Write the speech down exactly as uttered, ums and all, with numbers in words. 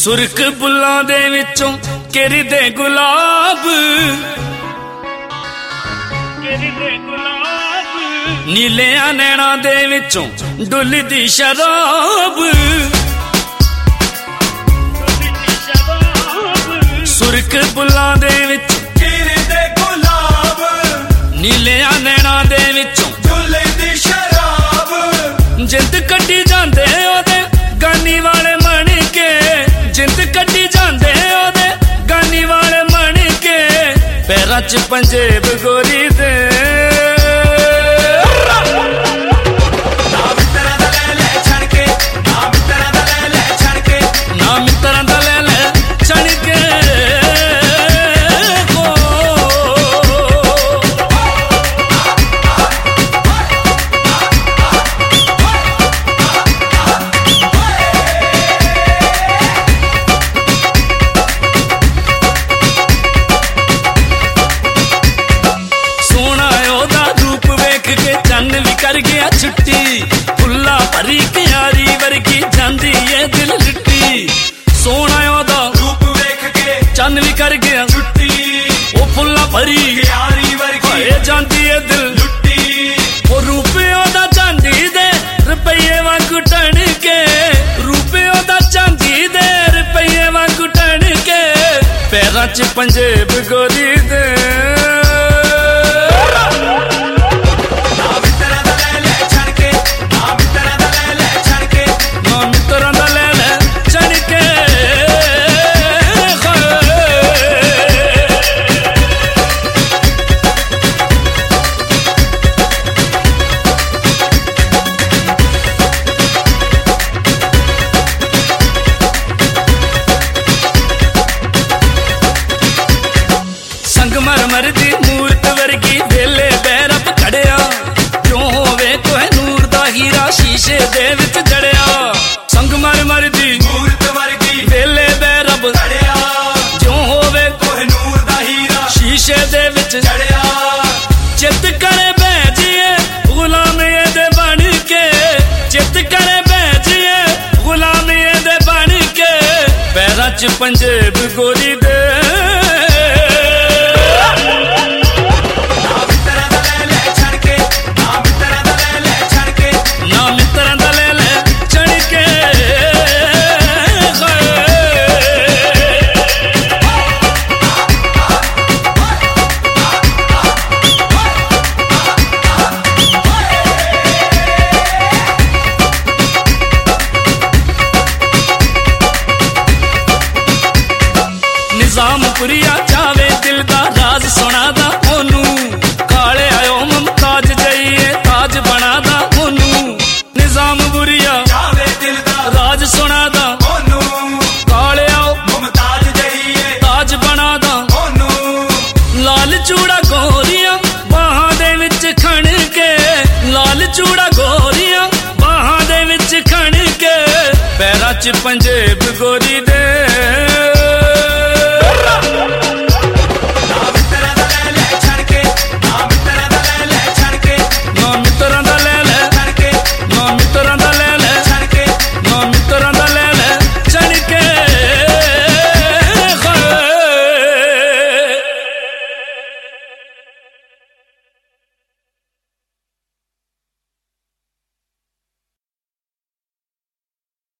ਸੁਰਖ ਬੁੱਲਾਂ ਦੇ ਵਿੱਚੋਂ ਕਿਰਦੇ ਗੁਲਾਬ, ਕਿਰਦੇ ਗੁਲਾਬ, ਨੀਲਿਆਂ ਨੈਣਾਂ ਦੇ ਵਿੱਚੋਂ ਡੁੱਲਦੀ ਸ਼ਰਾਬ, ਸੁਰਖ ਬੁੱਲਾਂ ਦੇ ਵਿੱਚ ਕਿਰਦੇ ਗੁਲਾਬ, ਨੀਲਿਆਂ ਨੈਣਾਂ ਦੇ ਵਿੱਚੋਂ ਡੁੱਲਦੀ ਸ਼ਰਾਬ, ਜਿੰਦ ਕੱਢੀ ਜਾਂਦੇ ਉਹਦੇ ਗਾਨੀ ਵਾਲੇ ਮਣ ਕੇ, ਜਿੰਦ ਕੱਢੀ ਜਾਂਦੇ ਉਹਦੇ ਗਾਨੀ ਵਾਲੇ ਮਣ ਕੇ, ਪੈਰਾਂ 'ਚ ਪੰਜੇਬ ਗੋਰੀ ਦੇ ਨਾ ਮਿੱਤਰਾਂ ਦਾ ਲੈ ਲੈ ਛੱਡ ਕੇ, ਨਾ ਮਿੱਤਰਾਂ ਦਾ ਲੈ ਲੈ ਛੱਡ ਕੇ, ਨਾ ਮਿੱਤਰਾਂ ਦਾ ਲੈ ਲੈ ਛੱਡ ਕੇ। कर गया छुट्टी फुल्ला भरी क्यारी वर्गी जांदी ये दिल लिट्टी, सोना ओदा रूप वेख के चंद भी कर गया छुट्टी, ओ फुल्ला भरी क्यारी वर्गी ये जांदी ये दिल लुट्टी, ओ रूप ओदा चांदी दे रुपये वांगू टन के, रूप ओदा चांदी दे रुपये वांगू टन के, पैरां च पंजेब गोरी दे संगमरमर दी मूरत वर्गी वेले बैरब खड़िया, क्यों होवे कोई नूर दा हीरा शीशे दे विच जड़िया, संगमरमर दी मूरत वर्गी वेले बैरब खड़िया, क्यों होवे कोई नूर दा हीरा शीशे दे विच जड़िया, चित करे बैजिए गुलाम दे बन के, चित करे बैजिए गुलाम दे बन के, पैरां च पंजेब गोरी दे निजामपुरिया चावे दिल दा राज सुना दा ओनू, काले आयो मुमताज जाइए ताज बना दा ओनू, निजामपुरिया चावे दिल दा राज सुना दा ओनू, काले आओ मुमताज जाइए ताज बना दा ओनू, लाल चूड़ा गोरियां बाहां दे विच खण के, लाल चूड़ा गोरियां बाहां दे विच खण के, पैरां च पंजेब गोरी दे